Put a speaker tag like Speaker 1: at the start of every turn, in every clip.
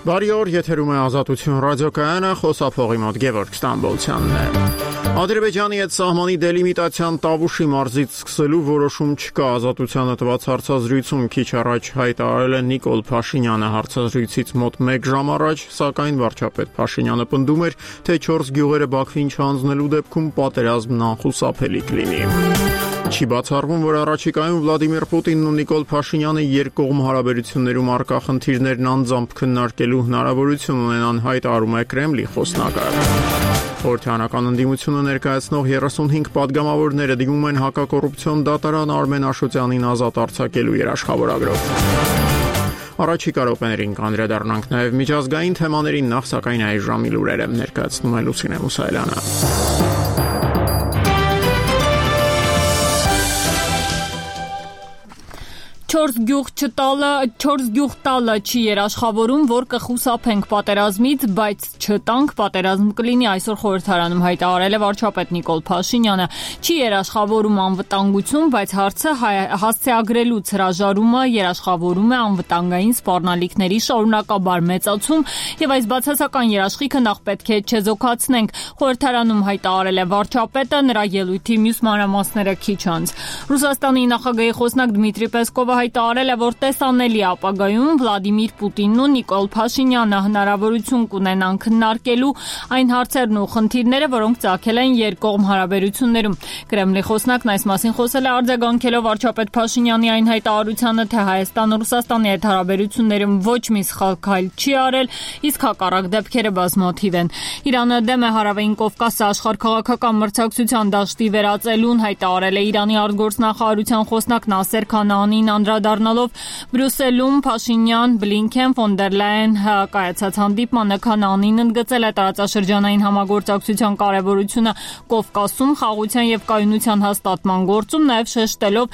Speaker 1: Բարի օր, եթերում է Ազատություն ռադիոկայանը, խոսափողի մոտ Գևորգ Ստամբոլցյանն է։ Ադրբեջանի հետ սահմանի դելիմիտացիան Տավուշի մարզից սկսելու որոշում չկա, Ազատությանը տված հարցազրույցում քիչ առաջ հայտարարել է Նիկոլ Փաշինյանը հարցազրույցից մոտ 1 ժամ առաջ, սակայն վարչապետ Փաշինյանը պնդում էր, թե 4 գյուղերը Բաքվին չհանձնելու դեպքում պատերազմն անխուսափելի կլինի։ Չի բացառվում, որ առաջիկայում Վլադիմիր Պուտինն ու Նիկոլ Փաշինյանը երկկողմ հարաբերություններում առկա խնդիրներն անձամբ քննարկելու հնարավորություն ունենան, հայտարարում է Կրեմլի խոսնակը։ Խորհրդարանական ընդդիմությունը ներկայացնող 35 падգամավորները դիմում են հակակոռուպցիոն դատարան Արմեն Աշոտյանին ազատ արձակելու երաշխավորագրով։ Առաջիկա րոպեներին կանդրադառնանք նաև միջազգային թեմաներին, նախ սակայն այս ժամի լուրերը ներկայացնում է Լուսինե Մուսայելյանը։
Speaker 2: 4 գյուղ տալը չի երաշխավորում, որ կխուսափենք պատերազմից, բայց չտանք պատերազմ կլինի, այսօր խորհրդարանում հայտարարել է վարչապետ Նիկոլ Փաշինյանը։ Չի երաշխավորում անվտանգություն, բայց հարցը հասցեագրելուց հրաժարումը երաշխավորում է անվտանգային սպառնալիքների շարունակաբար մեծացում, եւ այս բացասական երաշխիքը նախ պետք է չեզոքացնենք, խորհրդարանում հայտարարել է վարչապետը, նրա ելույթի մյուս մանրամասները քիչ անց։ Ռուսաստանի նախագահի խոսնակ Դմիտրի Պեսկովը հայտարարել է, որ տեսանելի ապագայում Վլադիմիր Պուտինն ու Նիկոլ Փաշինյանը հնարավորություն կունենան քննարկելու այն հարցերն ու խնդիրները, որոնք ծագել են երկկողմ հարաբերություններում։ Կրեմլի խոսնակն այս մասին խոսել է արձագանքելով վարչապետ Փաշինյանի այն հայտարարությանը, թե Հայաստան-Ռուսաստանի հետ հարաբերություններում ոչ մի սխալ քայլ չի արել, իսկ հակառակ դեպքերը բազմաթիվ են։ Իրանը դեմ է Հարավային Կովկասը աշխարհաքաղաքական մրցակցության դաշտի վերածելուն, հայտարարել է Իրանի արտգործնախարարության խոսնակ Նասեր Քանանին անդրադառնալով Բրյուսելում Փաշինյան, Բլինքեն, ֆոն դեր Լայեն կայացած հանդիպմանը Քանանին ընդգծել է տարածաշրջանային համագործակցության կարևորությունը Կովկասում խաղաղության եւ կայունության հաստատման գործում, նաեւ շեշտելով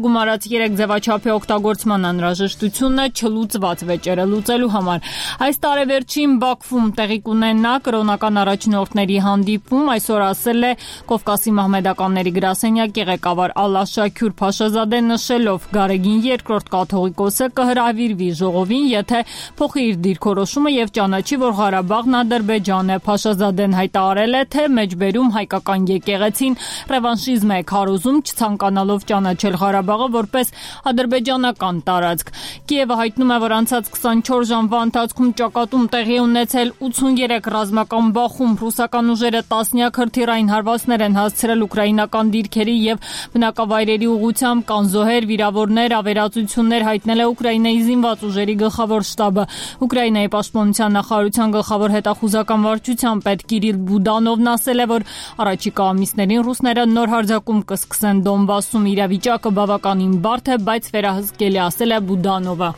Speaker 2: 3+3 ձևաչափի օգտագործման անհրաժեշտությունը չլուծված վեճերը լուծելու համար։ Այս տարեվերջին Բաքվում տեղի կունենա կրոնական առաջնորդների հանդիպում, այսօր ասել է Կովկասի մահմեդականների գրասենյակի ղեկավար Ալլա Շաքյուր Փաշազադեն, նշելով Գարեգին երկրորդ կաթողիկոսը կհրավիրվի ժողովին, եթե փոխի իր դիրքորոշումը եւ ճանաչի, որ Ղարաբաղն Ադրբեջան է։ Փաշազադեն հայտարարել է, թե մեջբերում հայկական եկեղեցին ռևանշիզմ է քարոզում, չցանկանալով ճանաչել Ղարաբաղը որպես ադրբեջանական տարածք։ Կիևը հայտնում է, որ անցած 24 ժամվա ընթացքում ճակատում տեղի ունեցել 83 ռազմական բախում, ռուսական ուժերը տասնյակ հրթիռային հարվածներ են հասցրել ուկրաինական դիրքերի եւ բնակավայրերի ուղղությամբ, կան զոհեր, վիրավորներ, ավերածություններ, հայտնել է Ուկրաինայի զինված ուժերի գլխավոր շտաբը։ Ուկրաինայի պաշտպանության նախարարության գլխավոր հետախուզական վարչության պետ Կիրիլ Բուդանովն ասել է, որ առաջիկա ամիսներին ռուսները նոր հարձակում կսկսեն Դոնբասում, իրավիճակը բավականին բարդ է, բայց վերահսկելի, ասել է Բուդանովը։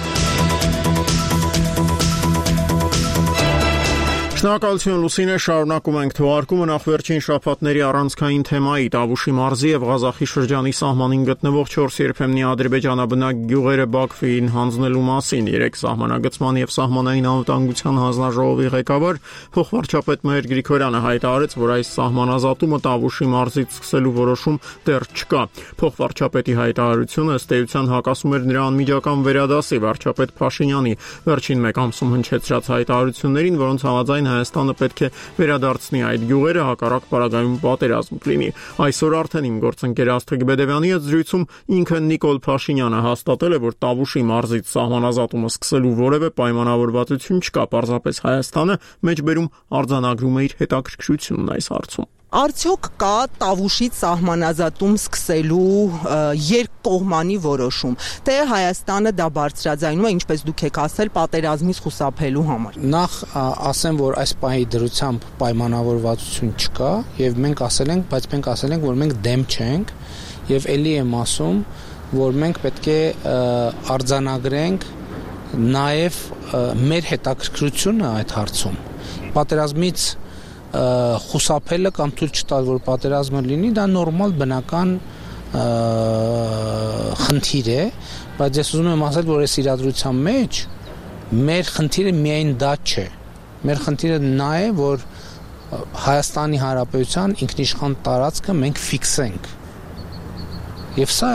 Speaker 1: Շնորհակալություն Լուսինե, շարունակում ենք թողարկումը նախ վերջին շաբաթների առանցքային թեմայի Տավուշի մարզի եւ Ղազախի շրջանի սահմանին գտնվող 4 երբեմնի ադրբեջանաբնակ գյուղերը Բաքվին հանձնելու մասին 3 սահմանագծման եւ սահմանային անվտանգության հանձնաժողովի ղեկավար փոխվարչապետ Մհեր Գրիգորյանը հայտարարեց, որ այս սահմանազատումը Տավուշի մարզից սկսելու որոշում դեռ չկա։ Փոխվարչապետի հայտարարությունը ըստ էության հակասում էր նրա անմիջական վերադասի վարչապետ Փաշինյանի վերջին մեկ ամսում հնչեցրած հայտարարություններին, որոնց համաձայն Հայաստանը պետք է վերադարձնի այդ գյուղերը, հակառակ պարագայում պատերազմ կլինի։ Այսօր արդեն իմ գործընկեր Աստղիկ Բեդևյանի հետ զրույցում ինքը Նիկոլ Փաշինյանը հաստատել է, որ Տավուշի մարզից սահմանազատումը սկսելու որևէ պայմանավորվածություն չկա, պարզապես Հայաստանը մեջբերում արձանագրում է իր հետաքրքրությունն այս հարցում։
Speaker 3: Արդյոք կա Տավուշից սահմանազատում սկսելու երկկողմանի որոշում, թե Հայաստանը դա բարձրաձայնում է, ինչպես դուք եք ասել, պատերազմից խուսափելու համար։
Speaker 4: Նախ ասեմ, որ այս պահի դրությամբ պայմանավորվածություն չկա, եւ մենք ասել ենք, որ մենք դեմ չենք, եւ ելի եմ ասում, որ մենք պետք է արձանագրենք նաեւ մեր հետաքրքրությունը այդ հարցում։ Պատերազմից խուսափելը կամ թույլ չտալ, որ պատերազմը լինի, դա նորմալ բնական խնդիր է, բայց ես ուզում եմ ասել, որ այս իրադրության մեջ մեր խնդիրը միայն դա չէ։ Մեր խնդիրը նա է, որ Հայաստանի Հանրապետության ինքնիշխան տարածքը մենք ֆիքսենք։ Եվ սա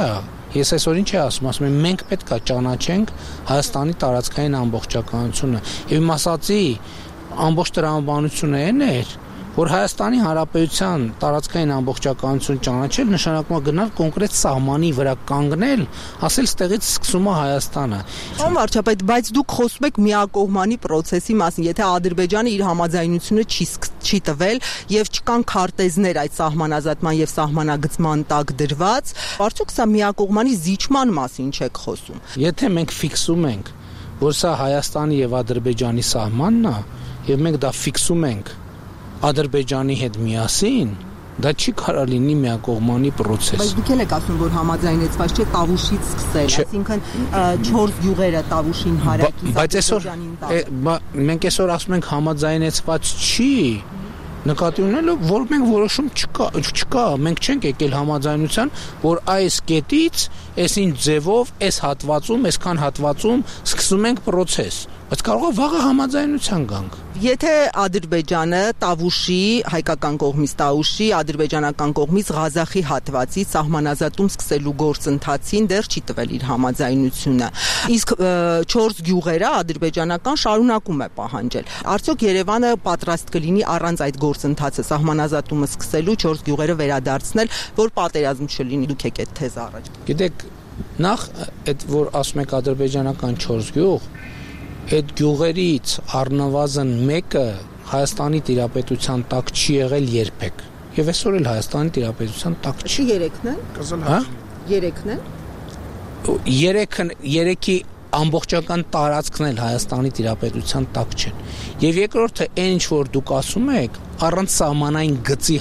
Speaker 4: Ես այսօր ինչ ասում եմ, մենք պետք է ճանաչենք Հայաստանի տարածքային ամբողջականությունը։ Եվ իմ ասածի ամբողջ տրամաբանությունը էր, որ Հայաստանի Հանրապետության տարածքային ամբողջականություն ճանաչել նշանակում է գնալ կոնկրետ սահմանի վրա կանգնել, ասել ստեղից սկսում է Հայաստանը։
Speaker 3: Պարոն վարչապետ, բայց դուք խոսում եք միակողմանի process-ի մասին, եթե Ադրբեջանը իր համաձայնությունը չի տվել եւ չկան քարտեզներ այդ սահմանազատման եւ սահմանագծման տակ դրված, արդյոք սա միակողմանի զիջման մասին չեք խոսում։
Speaker 4: Եթե մենք ֆիքսում ենք, որ սա Հայաստանի եւ Ադրբեջանի սահմանն է, եւ մենք դա ֆիքսում ենք Ադրբեջանի հետ միասին, դա չի կարող լինի միակողմանի process։
Speaker 3: Բայց դուք եք ասում, որ համաձայնեցված չէ Տավուշից սկսել, այսինքն 4 գյուղերը Տավուշին հարակից։
Speaker 4: Բայց այսօր մենք այսօր ասում ենք համաձայնեցված չի, նկատի ունելով, որ մենք որոշում չկա, մենք չենք եկել համաձայնության, որ այս կետից, այսին ձևով, այս հատվածում, այսքան հատվածում սկսում ենք process, բայց կարող է վաղը համաձայնության գանք։
Speaker 3: Եթե Ադրբեջանը Տավուշի, հայկական կողմից Տավուշի, ադրբեջանական կողմից Ղազախի հատվածի սահմանազատում սկսելու գործընթացին դեռ չի տվել իր համաձայնությունը, իսկ 4 գյուղերը ադրբեջանական շարունակում է պահանջել։ Արդյոք Երևանը պատրաստ կլինի առանց այդ գործընթացը սահմանազատումը սկսելու 4 գյուղերը վերադարձնել, որ պատերազմ չլինի։ Դուք եք այդ թեզը առաջ։
Speaker 4: Գիտեք, նախ այդ որ ասում եք ադրբեջանական 4 գյուղ, այդ գյուղերից առնվազն մեկը Հայաստանի տիրապետության տակ չի եղել երբեք։ Եվ այսօր էլ Հայաստանի տիրապետության տակ չի։
Speaker 3: 3-ն են։
Speaker 4: Հա?
Speaker 3: 3-ն են։
Speaker 4: 3-ի ամբողջական տարածքն էլ Հայաստանի տիրապետության տակ չեն։ Եւ երկրորդը, այն ինչ որ դուք ասում եք, առանց սահմանային գծի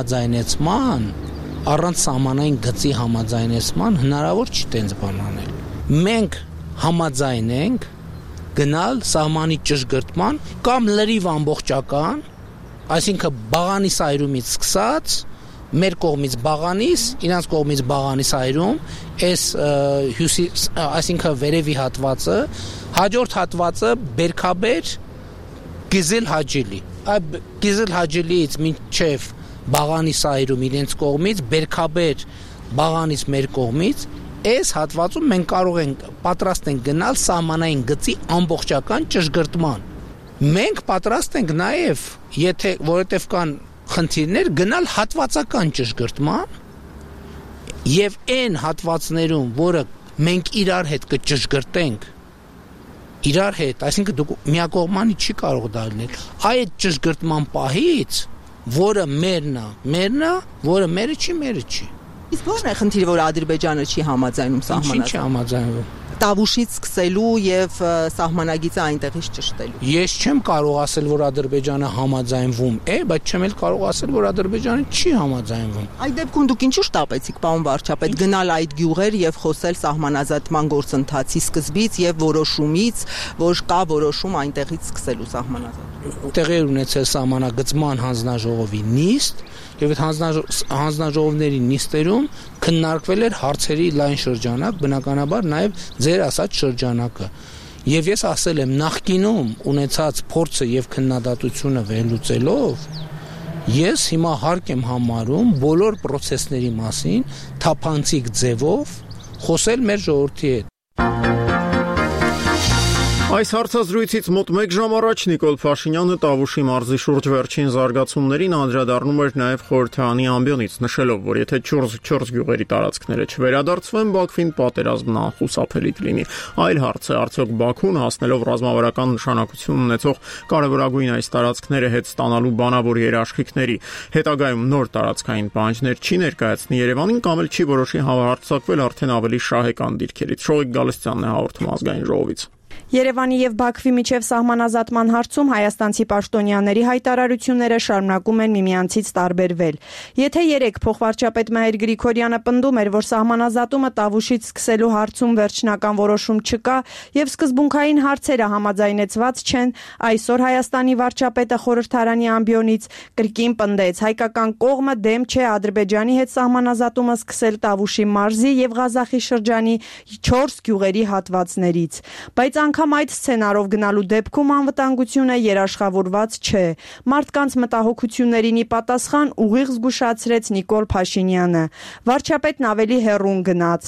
Speaker 4: համաձայնեցման հնարավոր չի տենց բան անել։ Մենք համաձայն ենք գնալ սահմանի ճշգրտման կամ լրիվ ամբողջական, այսինքն Բաղանիս այրումից սկսած, մեր կողմից Բաղանիս, իրանց կողմից Բաղանիս այրում, այս այսինքն վերևի հատվածը, հաջորդ հատվածը Բերքաբեր Գիզել Հաջելի։ Այդ Գիզել Հաջելիից մինչև Բաղանիս այրում իրենց կողմից, Բերքաբեր Բաղանիս մեր կողմից, այս հատվածում մենք կարող ենք պատրաստ ենք գնալ սահմանային գծի ամբողջական ճշգրտման։ Մենք պատրաստ ենք նաև, եթե որովհետև կան խնդիրներ, գնալ հատվածական ճշգրտման եւ այն հատվածներում, որը մենք իրար հետ կճշգրտենք, իրար հետ, այսինքն դուք միակողմանի չի կարող դա լինել։ Այդ ճշգրտման պահից, որը մերն է, որը մերը չի։
Speaker 3: Իսկ ո՞րն է խնդիրը, որ Ադրբեջանը չի համաձայնում սահմանազատել։
Speaker 4: Ինչի՞ չի համաձայնվում։
Speaker 3: Տավուշից սկսելու եւ սահմանագիծը այնտեղից ճշտելու։
Speaker 4: Ես չեմ կարող ասել, որ Ադրբեջանը համաձայնվում է, բայց չեմ էլ կարող ասել, որ Ադրբեջանը չի համաձայնվում։
Speaker 3: Այդ դեպքում դուք ինչու շտապեցիք, պարոն վարչապետ, գնալ այդ գյուղեր եւ խոսել սահմանազատման գործընթացի սկզբից եւ որոշումից, որ կա որոշում այնտեղից սկսելու սահմանազատումը։
Speaker 4: Տեղի ունեցել սահմանագծման հանձնաժողովի նիստ, եւ այդ հանձնաժողովների նիստերում քննարկվել էր հարցերի լայն շրջանակ, բնականաբար նաեւ ձեր ասած շրջանակը։ Եվ ես ասել եմ, նախկինում ունեցած փորձը եւ քննադատությունը վերլուծելով, ես հիմա հարկ եմ համարում բոլոր process-ների մասին թափանցիկ ձևով խոսել մեր ժողովրդի հետ։
Speaker 1: Այս հարցազրույցից մոտ 1 ժամ առաջ Նիկոլ Փաշինյանը Տավուշի մարզի շուրջ վերջին զարգացումներին անդրադառնում էր նաև խորհրդարանի ամբիոնից, նշելով, որ եթե 4 գյուղերի տարածքները չվերադարձվեն, Բաքվին պատերազմն անխուսափելի կլինի։ Այլ հարց է, արդյոք Բաքուն հասնելով ռազմավարական նշանակություն ունեցող կարևորագույն այս տարածքները հետ ստանալու բանավոր երաշխիքների հետագայում նոր տարածքային պահանջներ չի ներկայացնի Երևանին կամ էլ չի որոշի հարձակվել արդեն ավելի շահեկան դիրքերից։ Շողիկ Գալստյանն է հաղորդում ազգային ժողովից։
Speaker 5: Երևանի եւ Բաքվի միջև սահմանազատման հարցում հայաստանցի պաշտոնյաների հայտարարությունները շարունակում են միմյանցից տարբերվել։ Եթե երեք փոխվարչապետ Մհեր Գրիգորյանը պնդում էր, որ սահմանազատումը Տավուշից սկսելու հարցում վերջնական որոշում չկա եւ սկզբունքային հարցերը համաձայնեցված չեն, այսօր Հայաստանի վարչապետը խորհրդարանի ամբիոնից կրկին պնդեց, հայկական կողմը դեմ չէ Ադրբեջանի հետ սահմանազատումը սկսել Տավուշի մարզի եւ Ղազախի շրջանի 4 գյուղերի հատվածներից, բայց անգամ այդ սցենարով գնալու դեպքում անվտանգությունը երաշխավորված չէ։ Մարդկանց մտահոգություններին ի պատասխան ուղիղ զգուշացրեց Նիկոլ Փաշինյանը։ Վարչապետն ավելի հեռուն գնաց։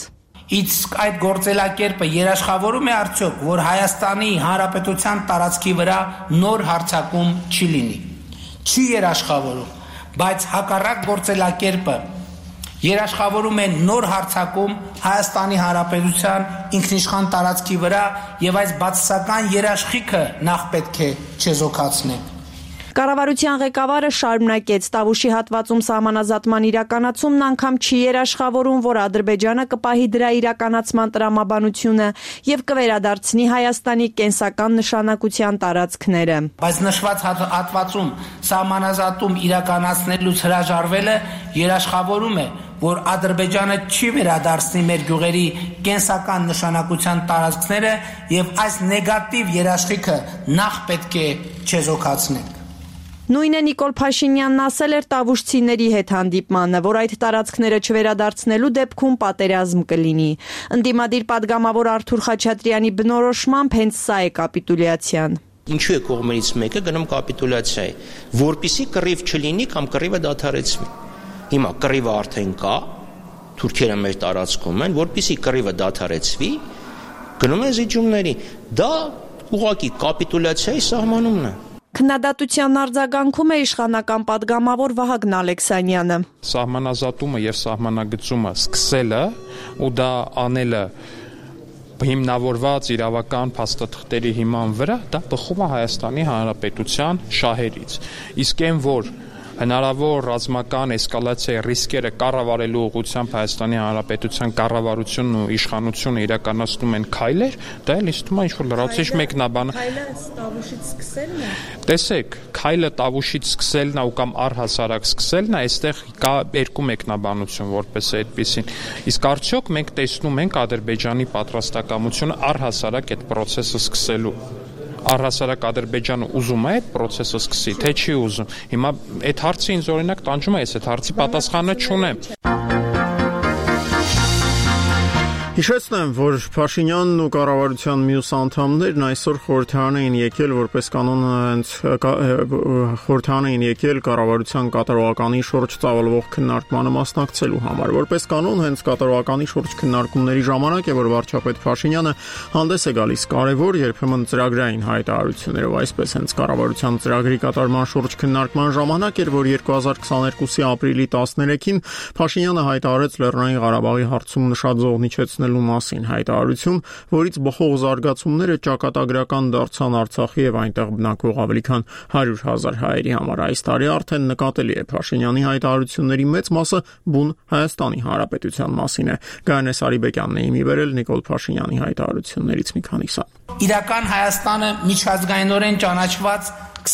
Speaker 6: Իսկ այդ գործելակերպը երաշխավորում է արդյոք, որ Հայաստանի Հանրապետության տարածքի վրա նոր հարձակում չի լինի։ Չի երաշխավորում, բայց հակառակ գործելակերպը երաշխավորում է նոր հարձակում Հայաստանի Հանրապետության ինքնիշխան տարածքի վրա եւ այս բացասական երաշխիքը նախ պետք է չեզոքացնենք։
Speaker 5: Կառավարության ղեկավարը շարունակեց. Տավուշի հատվածում սահմանազատման իրականացումն անգամ չի երաշխավորում, որ Ադրբեջանը կպահի դրա իրականացման տրամաբանությունը եւ կվերադարձնի Հայաստանի կենսական նշանակության տարածքները։
Speaker 6: Բայց նշված հատվածում սահմանազատում իրականացնելուց հրաժարվելը երաշխավորում է, որ Ադրբեջանը չի վերադարձնի մեր գյուղերի կենսական նշանակության տարածքները եւ այս նեգատիվ երաշխիքը նախ պետք է չեզոքացնենք։
Speaker 5: Նույնը Նիկոլ Փաշինյանն ասել էր տավուշցիների հետ հանդիպմանը, որ այդ տարածքները չվերադարձնելու դեպքում պատերազմ կլինի։ Ընդդիմադիր падգամավոր Արթուր Խաչատրյանի բնորոշմամբ հենց սա է կապիտուլյացիան։
Speaker 7: Ինչու է կողմերից մեկը գնում կապիտուլյացիայի, որպեսզի կռիվ չլինի կամ կռիվը դադարեցվի։ Հիմա կռիվը արդեն կա, թուրքերը մեր տարածքում են, որպեսզի կռիվը դադարեցվի, գնում են զիջումների։ Դա ուղղակի կապիտուլյացիայի սահմանումն է։
Speaker 5: Քննադատության արձագանքում է իշխանական падգամավոր Վահագն Ալեքսանյանը։
Speaker 8: Սահմանազատումը եւ սահմանագծումը սկսելը ու դա անելը հիմնավորված իրավական փաստաթղթերի հիման վրա դա բխում է Հայաստանի Հանրապետության շահերից։ Իսկ այն որ հնարավոր ռազմական էսկալացիայի ռիսկերը կառավարելու ուղղությամբ Հայաստանի Հանրապետության կառավարությունն ու իշխանությունը իրականացնում են քայլեր, դա էլ ինձ թվում է ինչ-որ լրացիչ մեկնաբան։
Speaker 5: Քայլը Տավուշից սկսելն է։
Speaker 8: Տեսեք, քայլը Տավուշից սկսելն է ու կամ առհասարակ սկսելն է, այստեղ կա երկու մեկնաբանություն որպես այդպեսին։ Իսկ արդյոք մենք տեսնում ենք Ադրբեջանի պատրաստակամությունը առհասարակ այդ process-ը սկսելու։ Առհասարակ Ադրբեջանը ուզում է այդ process-ը սկսի, թե չի ուզում։ Հիմա այդ հարցը ինձ օրինակ տանջում է, ես այդ հարցի պատասխանը չունեմ։
Speaker 1: Հիշեցնեմ, որ Փաշինյանն ու կառավարության մյուս անդամներն այսօր խորհրդարան էին եկել որպես կանոն խորհրդարան էին եկել կառավարության կատարողականի շուրջ ծավալվող քննարկմանը մասնակցելու համար։ Որպես կանոն հենց կատարողականի շուրջ քննարկումների ժամանակ է, որ վարչապետ Փաշինյանը հանդես է գալիս կարևոր երբեմն ծրագրային հայտարարություններով, այսպես հենց կառավարության ծրագրի կատարման շուրջ քննարկման ժամանակ էր, որ 2022-ի ապրիլի 13-ին Փաշինյանը հայտարարեց Լեռնային Ղարաբաղի հարցում նշած զողնիչեցնելու մասին հայտարարություն, որից բխող զարգացումները ճակատագրական դարձան Արցախի եւ այնտեղ բնակվող ավելի քան 100,000 հայերի համար։ Այս տարի արդեն նկատելի է Փաշինյանի հայտարարությունների մեծ մասը բուն Հայաստանի Հանրապետության մասին է։ Գայանե Սարիբեկյանն է իմի վերել Նիկոլ Փաշինյանի հայտարարություններից մի քանիսը։
Speaker 6: Իրական Հայաստանը միջազգայինորեն ճանաչված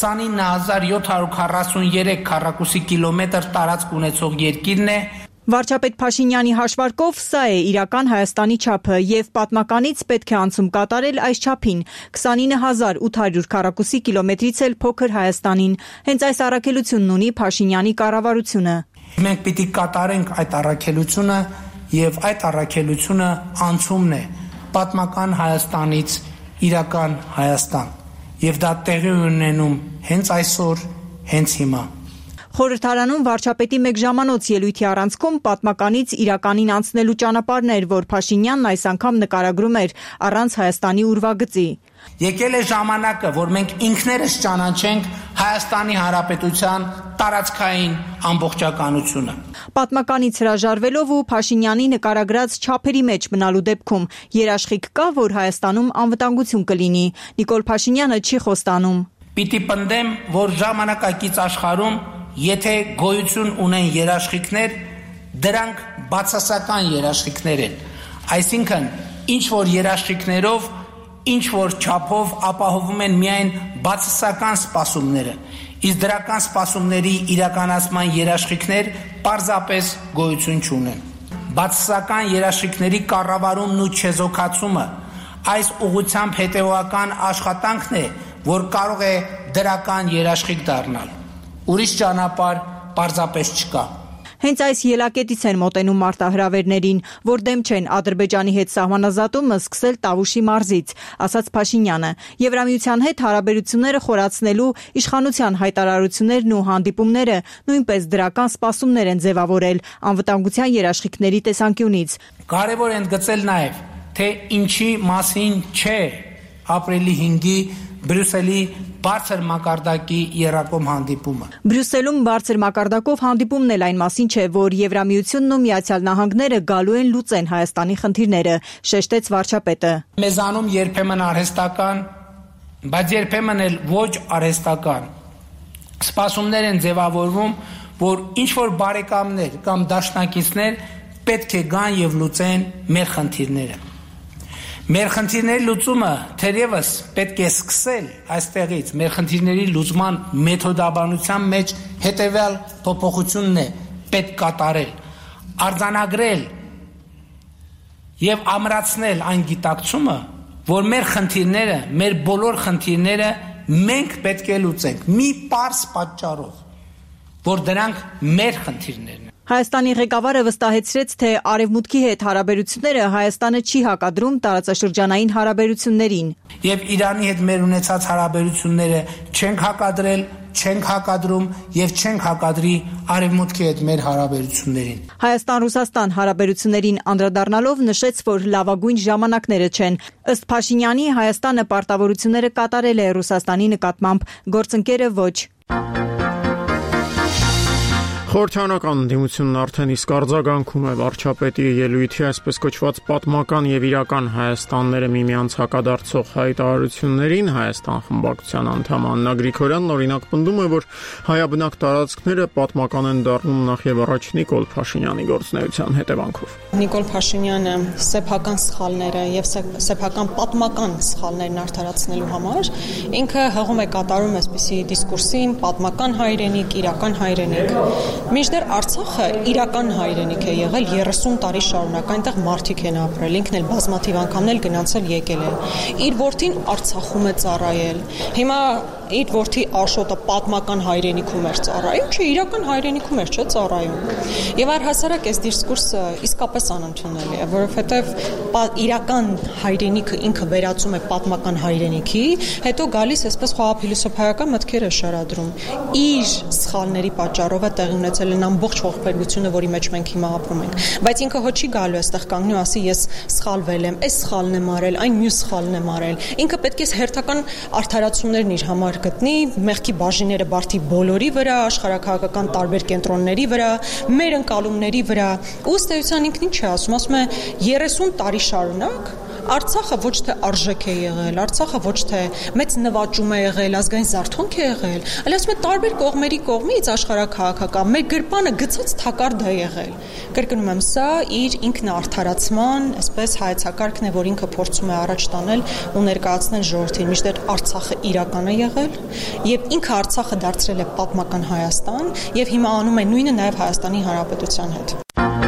Speaker 6: 29743 քառակուսի կիլոմետր տարածք ունեցող երկիրն է։
Speaker 9: Վարչապետ Փաշինյանի հաշվարկով սա է իրական Հայաստանի չափը եւ պատմականից պետք է անցում կատարել այս չափին 29800 քառակուսի կիլոմետրից էլ փոքր Հայաստանին։ Հենց այս առաքելությունն ունի Փաշինյանի կառավարությունը։
Speaker 6: Մենք պիտի կատարենք այդ առաքելությունը եւ այդ առաքելությունը անցումն է պատմական Հայաստանից իրական Հայաստան։ Եվ դա տեղի ունենում հենց այսօր, հենց հիմա։
Speaker 9: Խորհրդարանում վարչապետի մեկ ժամանոց ելույթի առանցքում պատմականից իրականին անցնելու ճանապարհն էր, որ Փաշինյանն այս անգամ նկարագրում էր առանց Հայաստանի ուրվագծի։
Speaker 6: Եկել է ժամանակը, որ մենք ինքներս ճանաչենք Հայաստանի Հանրապետության տարածքային ամբողջականությունը։
Speaker 9: Պատմականից հրաժարվելով ու Փաշինյանի նկարագրած չափերի մեջ մնալու դեպքում երաշխիք կա, որ Հայաստանում անվտանգություն կլինի։ Նիկոլ Փաշինյանը չի խոստանում։
Speaker 6: Պիտի պնդեմ, որ ժամանակակից աշխարհում եթե գոյություն ունեն երաշխիքներ, դրանք բացասական երաշխիքներ են։ Այսինքն, ինչ որ երաշխիքներով, ինչ որ չափով ապահովում են միայն բացասական սպասումները, իսկ դրական սպասումների իրականացման երաշխիքներ պարզապես գոյություն չունեն։ Բացասական երաշխիքների կառավարումն ու չեզոքացումը այս ուղղությամբ հետևողական աշխատանքն է, որ կարող է դրական երաշխիք դառնալ։ Ուրիշ ճանապարհ պարզապես չկա։
Speaker 9: Հենց այս ելակետից են մոտենում մարտահրավերներին, որ դեմ չեն Ադրբեջանի հետ սահմանազատումը սկսել Տավուշի մարզից, ասաց Փաշինյանը։ Եվրամիության հետ հարաբերությունները խորացնելու իշխանության հայտարարություններն ու հանդիպումները նույնպես դրական սպասումներ են ձևավորել անվտանգության երաշխիքների տեսանկյունից։
Speaker 6: Կարևոր են գծել նաև, թե ինչի մասին չէ ապրիլի 5-ի Բրյուսելի բարձր մակարդակի եռակոմ հանդիպումը։
Speaker 9: Բրյուսելում բարձր մակարդակով հանդիպումն էլ այն մասին չէ, որ Եվրամիությունն ու Միացյալ Նահանգները գալու են լուծեն Հայաստանի խնդիրները, շեշտեց վարչապետը։
Speaker 6: Մեզանում երբեմն արհեստական, բայց երբեմն էլ ոչ արհեստական սպասումներ են ձևավորվում, որ ինչ որ բարեկամներ կամ դաշնակիցներ պետք է գան եւ լուծեն մեր խնդիրները։ Մեր խնդիրների լուծումը թերևս պետք է սկսել այստեղից, մեր խնդիրների լուծման մեթոդաբանության մեջ հետևյալ փոփոխությունն է պետք կատարել, արձանագրել եւ ամրացնել այն գիտակցումը, որ մեր խնդիրները, մեր բոլոր խնդիրները մենք պետք է լուծենք մի պարզ պատճառով, որ դրանք մեր խնդիրներն են։
Speaker 9: Հայաստանի ղեկավարը վստահեցրեց, թե արևմուտքի հետ հարաբերությունները Հայաստանը չի հակադրում տարածաշրջանային հարաբերություններին։ Եվ
Speaker 6: Իրանի հետ մեր ունեցած հարաբերությունները չենք հակադրել, չենք հակադրում եւ չենք հակադրի արևմուտքի հետ մեր հարաբերություններին։
Speaker 9: Հայաստան-Ռուսաստան հարաբերություններին անդրադառնալով նշեց, որ լավագույն ժամանակները չեն։ Ըստ Փաշինյանի, Հայաստանը պարտավորությունները կատարել է Ռուսաստանի նկատմամբ, գործընկերը ոչ։
Speaker 1: Խորհրդանական ընդդիմությունն արդեն իսկ արձագանքում է վարչապետի ելույթի այսպես կոչված պատմական եւ իրական Հայաստանները միմյանց հակադարձող հայտարարություններին։ Հայաստան խմբակցության անդամ Աննա Գրիգորյանն օրինակ պնդում է, որ հայաբնակ տարածքները պատմական են դառնում նախ եւ առաջ Նիկոլ Փաշինյանի գործունեության հետևանքով։
Speaker 10: Նիկոլ Փաշինյանը սեփական սխալները եւ սեփական պատմական սխալներն արդարացնելու համար ինքը հղում է կատարում այսպիսի դիսկուրսին պատմական հայրենիք, իրական հայրենիք։ Մինչդեռ Արցախը իրական հայրենիք է եղել 30 տարի շարունակ, այնտեղ մարդիկ են ապրել, ինքն էլ բազմաթիվ անգամներ գնացել եկել է։ Իր որդին Արցախում է ծառայել։ Հիմա իր որդի Աշոտը պատմական հայրենիքում էր ծառայում, չէ, իրական հայրենիքում էր, չէ, ծառայում։ Եվ առհասարակ այս դիսկուրսը իսկապես անընդունելի է, որովհետև իրական հայրենիքը ինքը վերածում է պատմական հայրենիքի, հետո գալիս այսպես խոհափիլիսոփայական մտքեր է շարադրում։ Իր սխալների պատճառով է տեղի ունեցել են ամբողջ ողբերգությունը, որի մեջ մենք հիմա ապրում ենք։ Բայց ինքը հո չի գալու այստեղ կանգնի ու ասի ես սխալվել եմ, այս սխալն եմ արել, այն մյուս սխալն եմ արել։ Ինքը պետք է հերթական արդարացումներն իր համար գտնի, մեղքի բաժինները բարդի բոլորի վրա, աշխարհակահաղական տարբեր կենտրոնների վրա, մեր ընկալումների վրա։ Ըստ էության ինքն ինչ է ասում է 30 տարի շարունակ Արցախը ոչ թե արժեք է եղել, Արցախը ոչ թե մեծ նվաճում է եղել, ազգային զարթոնք է եղել, այլ ասում է տարբեր կողմերի կողմից աշխարհակահաղական մեր գրպանը գցած թակարդ է եղել։ Կրկնում եմ, սա իր ինքնաարդարացման, այսպես հայեցակարգն է, որ ինքը փորձում է առաջ տանել ու ներկայացնել ժողովրդին, մինչդեռ Արցախը իրական է եղել, եւ ինքը Արցախը դարձրել է պատմական Հայաստան, եւ հիմա անում է նույնը նաեւ Հայաստանի Հանրապետության հետ։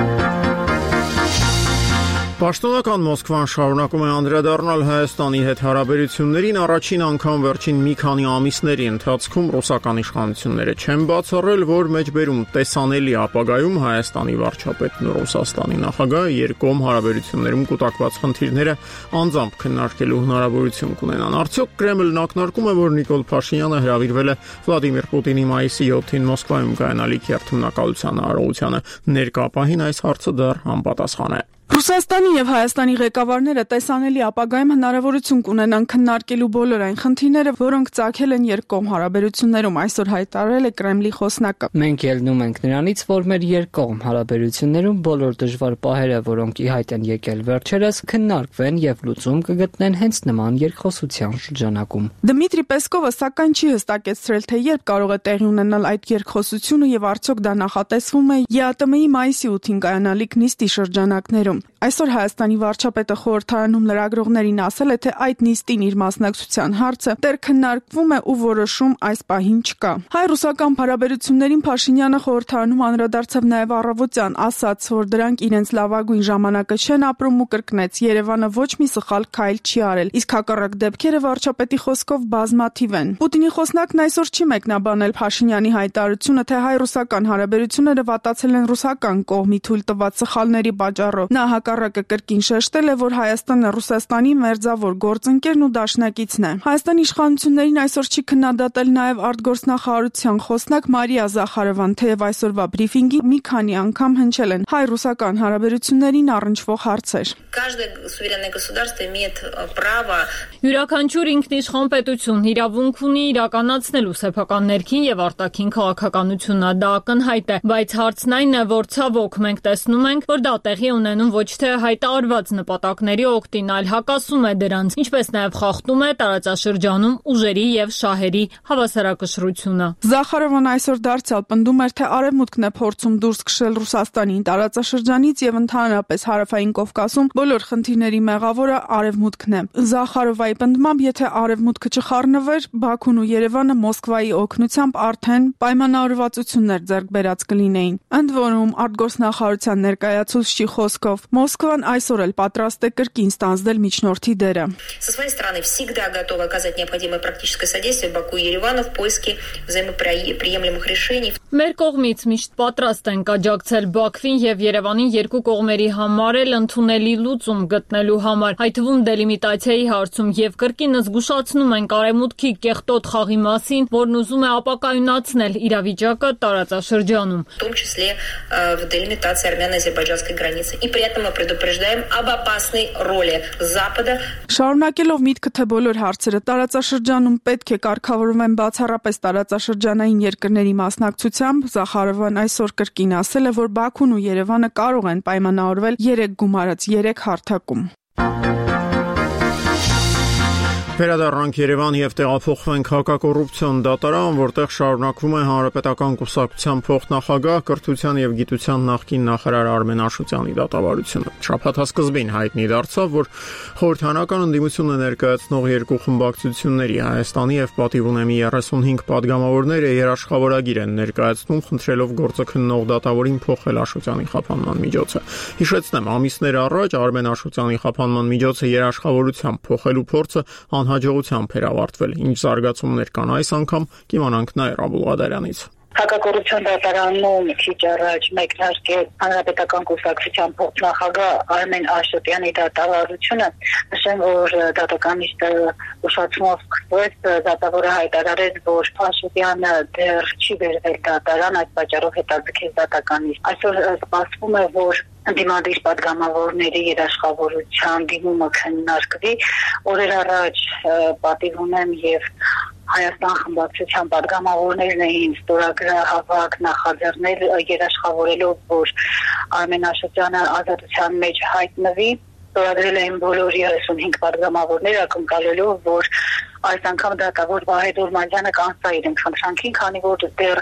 Speaker 1: Պաշտոնական Մոսկվան շարունակում է անդրադառնալ Հայաստանի հետ հարաբերություններին առաջին անգամ վերջին մի քանի ամիսների ընթացքում ռուսական իշխանությունները չեն բացառել, որ մեջբերում տեսանելի ապագայում Հայաստանի վարչապետն ու Ռուսաստանի նախագահը երկկողմ հարաբերություններում կուտակված խնդիրները անձամբ քննարկելու հնարավորություն կունենան։ Արդյոք Կրեմլն ակնարկում է, որ Նիկոլ Փաշինյանը հրավիրվել է Վլադիմիր Պուտինի մայիսի 7-ին Մոսկվայում կայանալիք երթմնակալության արարողությանը։ Ներկա պահին այս հարցը դեռ անպատասխան է։
Speaker 11: Ռուսաստանի եւ Հայաստանի ղեկավարները տեսանելի ապագայում հնարավորություն կունենան քննարկելու բոլոր այն խնդիրները, որոնք ծագել են երկկողմ հարաբերություններում, այսօր հայտարարել է Կրեմլի խոսնակը։
Speaker 12: Մենք ելնում ենք նրանից, որ մեր երկկողմ հարաբերություններում բոլոր դժվար պահերը, որոնք ի հայտ են եկել վերջերս, քննարկվեն եւ լուծում կգտնեն հենց նման երկխոսության շրջանակում։
Speaker 11: Դմիտրի Պեսկովը սակայն չի հստակեցրել, թե երբ կարող է տեղի ունենալ այդ երկխոսությունը եւ արդյոք դա նախատեսվում է ԵԱՏՄ-ի մայիսի 8-ին կայանալիք նիստի շրջանակներում։ Երևանում։ Այսօր Հայաստանի վարչապետը խորհրդարանում լրագրողներին ասել է, թե այդ նիստին իր մասնակցության հարցը դեռ քննարկվում է ու որոշում այս պահին չկա։ Հայ-ռուսական հարաբերություններին Փաշինյանը խորհրդարանում անդրադարձավ նաև առավոտյան, ասաց, որ դրանք իրենց լավագույն ժամանակը չեն ապրում ու կրկնեց. Երևանը ոչ մի սխալ քայլ չի արել, իսկ հակառակ դեպքերը վարչապետի խոսքով բազմաթիվ են։ Պուտինի խոսնակն այսօր չի մեկնաբանել Փաշինյանի հայտարարությունը, թե հայ-ռուսական հարաբերությունները վատացել են ռուսական կողմի թույլ տված սխալների պատճառով։ Նա հակառակը կրկին շեշտել է, որ Հայաստանը Ռուսաստանի մերձավոր գործընկերն ու դաշնակիցն է։ Հայաստանի իշխանություններին այսօր չի քննադատել նաև արտգործնախարարության խոսնակ Մարիա Զախարովան, թեև այսօրվա բրիֆինգի մի քանի անգամ հնչել են հայ-ռուսական հարաբերություններին առնչվող հարցեր։
Speaker 2: Յուրաքանչյուր ինքնիշխան պետություն իրավունք ունի իրականացնելու սեփական ներքին եւ արտաքին քաղաքականությունը, դա ակնհայտ է, բայց հարցն այն է, որ ցավոք մենք տեսնում ենք, որ դա տեղի ունենում ոչ թե հայտարարված նպատակների օգտին, այլ հակասում է դրանց, ինչպես նաև խախտում է տարածաշրջանում ուժերի եւ շահերի հավասարակշռությունը։
Speaker 11: Զախարովան այսօր դարձյալ պնդում էր, թե Արևմուտքն է փորձում դուրս քշել Ռուսաստանին տարածաշրջանից եւ ընդհանրապես Հարավային Կովկասում բոլոր խնդիրների մեղավորը Արևմուտքն է։ Զախարովայի պնդմամբ, եթե Արևմուտքը չխառնվեր, Բաքուն ու Երևանը Մոսկվայի օգնությամբ արդեն պայմանավորվածություններ ձեռք բերած կլինեին։ Ընդ որում, արտգործնախարարության ներկայացուցչի խոսքով Մոսկվան այսօր էլ պատրաստ է կրկին ստանձնել միջնորդի դերը։
Speaker 13: Со своей стороны всегда готовы оказать необходимое практическое содействие Баку и Еревану в поиске взаимоприемлемых решений.
Speaker 2: Մեր կողմից միշտ պատրաստ ենք աջակցել Բաքվին եւ Երևանին երկու կողմերի համար էլ ընդունելի լուծում գտնելու համար, այդ թվում դելիմիտացիայի հարցում եւ կրկին զգուշացնում ենք Արևմուտքի կեղտոտ խաղի մասին, որն ուզում է ապակայունացնել իրավիճակը տարածաշրջանում,
Speaker 13: в том числе в делимитации армяно-азербайджанской границы. И при этом мы предупреждаем об опасной роли Запада.
Speaker 11: Շարունակելով միտքը, թե բոլոր հարցերը տարածաշրջանում պետք է կարգավորվեն բացառապես տարածաշրջանային երկրների մասնակցությամբ, Զախարովան այսօր կրկին ասել է, որ Բաքուն ու Երևանը կարող են պայմանավորվել 3 գումարած 3 հարթակում։
Speaker 1: Վերադառնանք Երևան եւ տեղափոխվենք հակակոռուպցիոն դատարան, որտեղ շարունակվում է Հանրապետական կուսակցության փոխնախագահ, կրթության եւ գիտության նախկին նախարար Արմեն Աշոտյանի դատավարությունը։ Շաբաթասկզբին հայտնի դարձավ, որ խորհրդանական ընդդիմությունը ներկայացնող երկու խմբակցությունների Հայաստանի եւ պատիվ ունեմի 35 падգամավորները երաշխավորագիր են ներկայացնում, խնդրելով գործը քննող դատավորին փոխել Աշոտյանի խափանման միջոցը։ Հիշեցնեմ, ամիսներ առաջ Արմեն Աշոտյանի խափանման միջոցը երաշխավորությամբ փոխելու փորձը հաջողությամբ էր ավարտվել, ինչ զարգացումներ կան այս անգամ, կիմանանք Նաիրա Բուլղադարյանից։
Speaker 14: Հակակոռուպցիոն դատարանում քիչ առաջ մեկնարկել Հանրապետական կուսակցության փոխնախագահ Արմեն Աշոտյանի դատավարությունը, նշեմ, որ դատականիստը ուշացումով սկսվեց, դատավորը հայտարարեց, որ Աշոտյանը դեռ չի բերվել դատարան, այդ պատճառով հետաձգեց դատականիստ։ Այսօր սպասվում է, որ ընդդիմադիր падգամավորների երաշխավորության դիմումը քննարկվի։ Օրեր առաջ պատիվ ունեմ եւ Հայաստան խմբակցության падգամավորներն էին ստորագրահավաք նախաձեռնել երաշխավորելով, որ Արմեն Աշոտյանը ազատության մեջ հայտնվի։ Ստորագրել էին բոլոր 35 падգամավորները, ակնկալելով, որ այս անգամ դատավոր Վահե Դոլմաջյանը կանցա իրեն խնդրանքին, քանի որ դեռ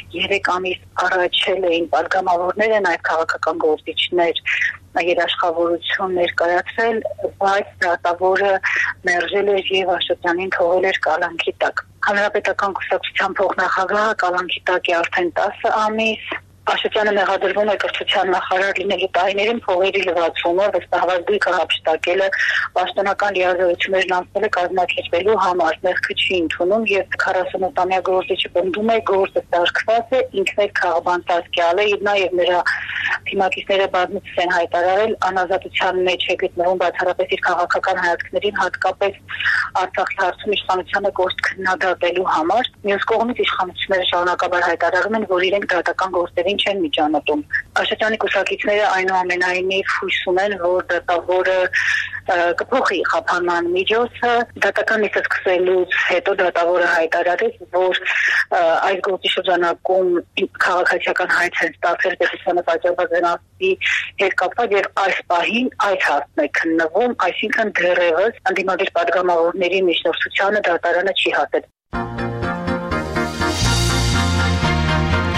Speaker 14: 3 ամիս առաջ էին падգամավորները, նաև քաղաքական գործիչներ երաշխավորություն ներկայացրել, բայց դատավորը մերժել էր եւ Աշոտյանին թողել էր կալանքի տակ։ Հանրապետական կուսակցության փոխնախագահը կալանքի տակ է արդեն 10 ամիս։ Աշոտյանը մեղադրվում է կրթության նախարար լինելու տարիներին փողերի լվացումը, վստահված գույքը հափշտակելը, պաշտոնական լիազորություններն անցնելը կազմակերպելու համար մեղքը չի ընդունում եւ 48-ամյա գործիչը պնդում է, գործը սարքված է, ինքն էլ քաղբանտասկյալ է, նաեւ նրա թիմակիցները բազմիցս են հայտարարել անազատության մեջ է գտնվում բացառապես իր քաղաքական հայացքներին, հատկապես Արցախի հարցում իշխանությանը կորտ քննադատելու համար։ Մյուս կողմից իշխանությունները շարունակաբար հայտարարում են, որ իրենք դատական գործերին չեն միջամտում։ Աշոտյանի կուսակիցները այնուամենայնիվ հույս ունեն, որ դատավորը կփոխի խափանման միջոցը։ Դատական նիստը սկսելուց հետո դատավորը հայտարարեց, որ այս գործի շրջանակում քաղաքացիական հայց են ստացել պետությանը պատճառված վնասի հետ կապված եւ այս պահին այս հարցն է քննվում, այսինքն դեռևս ընդդիմադիր падգամավորների միջնորդությանը դատարանը չի հասել։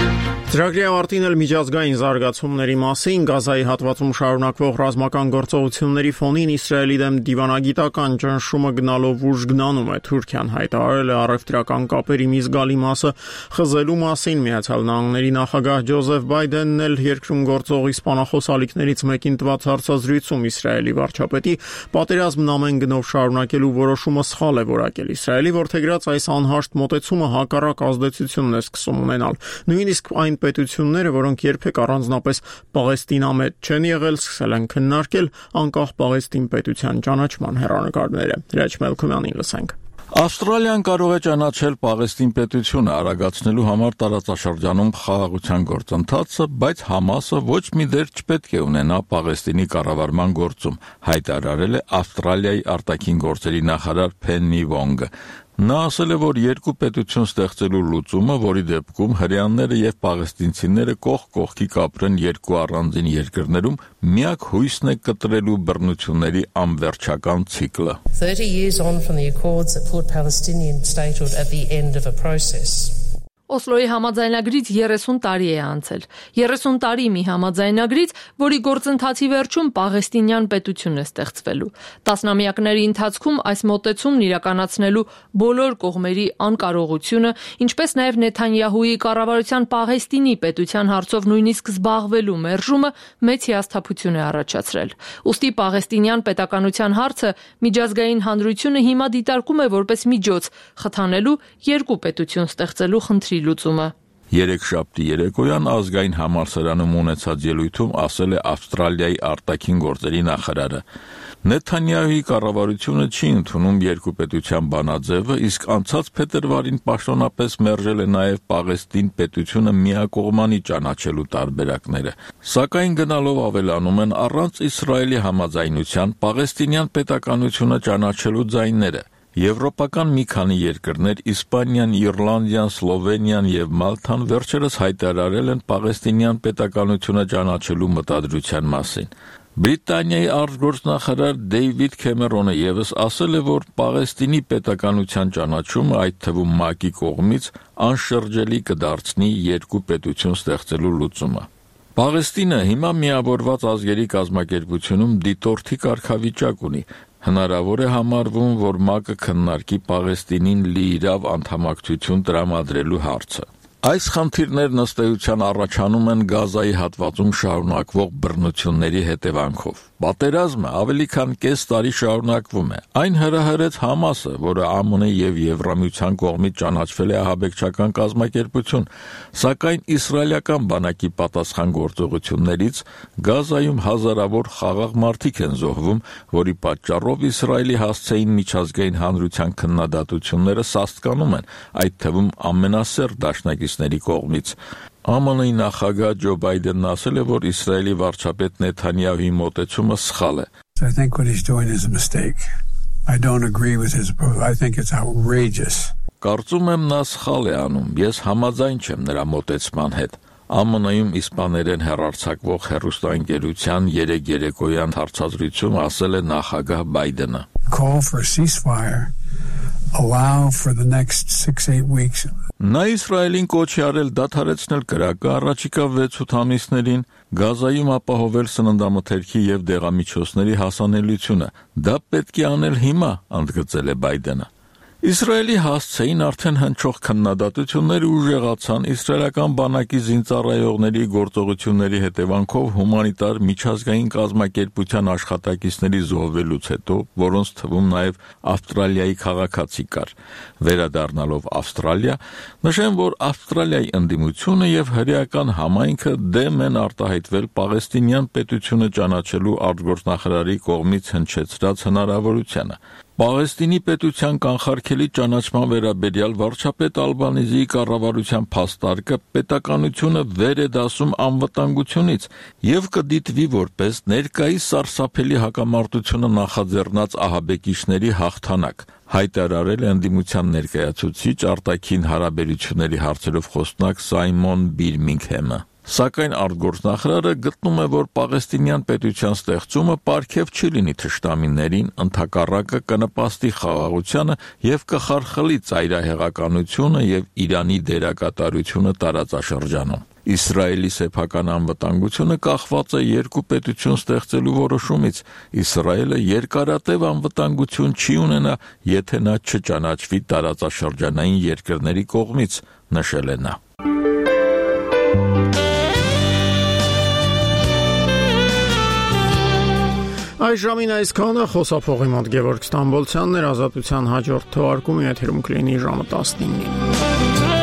Speaker 1: Ծրագրի ավարտին էլ միջազգային զարգացումների մասին Գազայի հատվածում շարունակվող ռազմական գործողությունների ֆոնին Իսրայելի դեմ դիվանագիտական ճնշումը գնալով ուժ գնանում է։ Թուրքիան հայտարարել է առևտրական կապերի մի զգալի մասը խզելու մասին։ Միացյալ Նահանգների նախագահ Ջոզեֆ Բայդենն էլ երկրում գործող իսպանախոս ալիքներից մեկին տված հարցազրույցում Իսրայելի վարչապետի պատերազմն ամեն գնով շարունակելու որոշումը սխալ է որակել։ Իսրայելի որդեգրած այս անհաշտ մոտեցումը հակառակ ազդեցությունն է սկսում ունենալ։ Նույնիսկ այն պետությունները, որոնք երբեք առանձնապես Պաղեստինամետ չեն եղել, սկսել են քննարկել անկախ Պաղեստին պետության ճանաչման հեռանկարները։ Հրաչ Մելքումյանին լսենք։
Speaker 15: Ավստրալիան կարող է ճանաչել Պաղեստին պետությունը արագացնելու համար տարածաշրջանում խաղաղության գործընթացը, բայց Համասը ոչ մի դեր չպետք է ունենա Պաղեստինի կառավարման գործում, հայտարարել է Ավստրալիայի արտաքին գործերի նախարար Փեննի Վոնգը։ Նա ասել է, որ երկու պետություն ստեղծելու լուծումը, որի դեպքում հրեաները եւ պաղեստինցիները կողք կողքի կապրեն երկու առանձին երկրներում, միակ հույսն է կտրելու բռնությունների անվերջական ցիկլը։
Speaker 16: 30 years on from the accords that put Palestinian statehood at the end of a process.
Speaker 17: Օսլոյի համաձայնագրից 30 տարի է անցել։ 30 տարի մի համաձայնագրից, որի գործընթացի վերջում Պաղեստինյան պետություն է ստեղծվելու։ Տասնամյակների ընթացքում այս մոտեցումն իրականացնելու բոլոր կողմերի անկարողությունը, ինչպես նաև Նեթանյահուի կառավարության Պաղեստինի պետության հարցով նույնիսկ զբաղվելու մերժումը մեծ հիասթափություն է առաջացրել։ Ուստի Պաղեստինյան պետականության հարցը միջազգային հանրությունը հիմա դիտարկում է որպես միջոց խթանելու երկու պետություն ստեղծելու խնդրի լուծումը։
Speaker 15: Երեքշաբթի երեկոյան ազգային համալսարանում ունեցած ելույթում ասել է Ավստրալիայի արտաքին գործերի նախարարը։ Նեթանյահուի կառավարությունը չի ընդունում երկու պետության բանաձևը, իսկ անցած փետրվարին պաշտոնապես մերժել է նաև Պաղեստին պետությունը միակողմանի ճանաչելու տարբերակները։ Սակայն գնալով ավելանում են առանց Իսրայելի համաձայնության Պաղեստինյան պետականությունը ճանաչելու ձայները։ Եվրոպական մի քանի երկրներ Իսպանիան, Իռլանդիան, Սլովենիան եւ Մալթան վերջերս հայտարարել են Պաղեստինյան պետականությունը ճանաչելու մտադրության մասին։ Բրիտանիայի արտգործնախարար Դեյվիդ Քեմերոնը եւս ասել է, որ Պաղեստինի պետականության ճանաչումը, այդ թվում ՄԱԿ-ի կողմից, անշրջելի կդարձնի երկու պետություն ստեղծելու լուծումը։ Պաղեստինը հիմա միավորված ազգերի կազմակերպությունում դիտորդի կարգավիճակ ունի։ Հնարավոր է համարվում, որ ՄԱԿ-ը քննարկի Պաղեստինին լիիրավ անդամակցություն տրամադրելու հարցը։ Այս խնդիրներն ըստ էության առաջանում են Գազայի հատվածում շարունակվող բռնությունների հետևանքով։ Պատերազմը ավելի քան կես տարի շարունակվում է։ Այն հրահրեց Համասը, որը ԱՄՆ եւ Եվրամիության կողմից ճանաչվել է ահաբեկչական կազմակերպություն, սակայն իսրայելական բանակի պատասխան գործողություններից Գազայում հազարավոր խաղաղ մարդիկ են զոհվում, որի պատճառով Իսրայելի հասցեին միջազգային հանրության քննադատությունները սաստկանում են, այդ թվում ամենասերտ դաշնակիցների կողմից։ ԱՄՆ-ի նախագահ Ջո Բայդենն ասել է, որ Իսրայելի վարչապետ Նեթանյահուի մոտեցումը սխալ է։
Speaker 18: I think what he's doing is a mistake. I don't agree with his approach. I think it's outrageous.
Speaker 15: Կարծում եմ նա սխալ է անում։ Ես համաձայն չեմ նրա մոտեցման հետ։ ԱՄՆ-ում իսպաներեն հեռարձակվող հեռուստաընկերության երեկոյան հարցազրույցում ասել է նախագահ Բայդենը.
Speaker 18: Call for a ceasefire. Allow for the next 6-8 weeks.
Speaker 15: Նա Իսրայելին կոչ է արել դադարեցնել կրակը առաջիկա 6-8 ամիսներին, Գազայում ապահովել սննդամթերքի եւ դեղամիջոցների հասանելիությունը։ Դա պետք է անել հիմա, ընդգծել է Բայդենը։ Իսրայելի հասցեին արդեն հնչող քննադատությունները ուժեղացան իսրայելական բանակի զինծառայողների գործողությունների հետևանքով հումանիտար միջազգային կազմակերպության աշխատակիցների զոհվելուց հետո, որոնց թվում նաև Ավստրալիայի քաղաքացի կար։ Վերադառնալով Ավստրալիա, նշեմ, որ Ավստրալիայի ընդդիմությունը եւ հրեական համայնքը դեմ են արտահայտվել Պաղեստինյան պետությունը ճանաչելու արտգործնախարարի կողմից հնչեցրած հնարավորությանը։ Պաղեստինի պետության կանխարգելի ճանաչման վերաբերյալ վարչապետ Ալբանիզիի կառավարության փաստարկը պետականությունը վեր է դասում անվտանգությունից եւ կդիտվի որպես ներկայիս սարսափելի հակամարտությունը նախաձեռնած ահաբեկիչների հաղթանակ, հայտարարել է ընդդիմության ներկայացուցիչ արտաքին հարաբերությունների հարցերով խոսնակ Սայմոն Բիրմինգհեմը։ Սակայն արտգործնախարարը գտնում է, որ Պաղեստինյան պետության ստեղծումը պարգև չի լինի թշնամիներին, ընդհակառակը կնպաստի խաղաղությանը եւ կխարխլի ծայրահեղականությունը եւ Իրանի դերակատարությունը տարածաշրջանում։ Իսրայելի սեփական անվտանգությունը կախված է երկու պետություն ստեղծելու որոշումից։ Իսրայելը երկարատև անվտանգություն չի ունենա, եթե նա չճանաչվի տարածաշրջանային երկրների կողմից, նշել է նա։
Speaker 1: Այս ժամին այսքանը խոսափողի մոտ Գևորգ Ստամբոլցյանն էր, Ազատության հաջորդ թողարկումն եթերում կլինի ժամը 19-ին։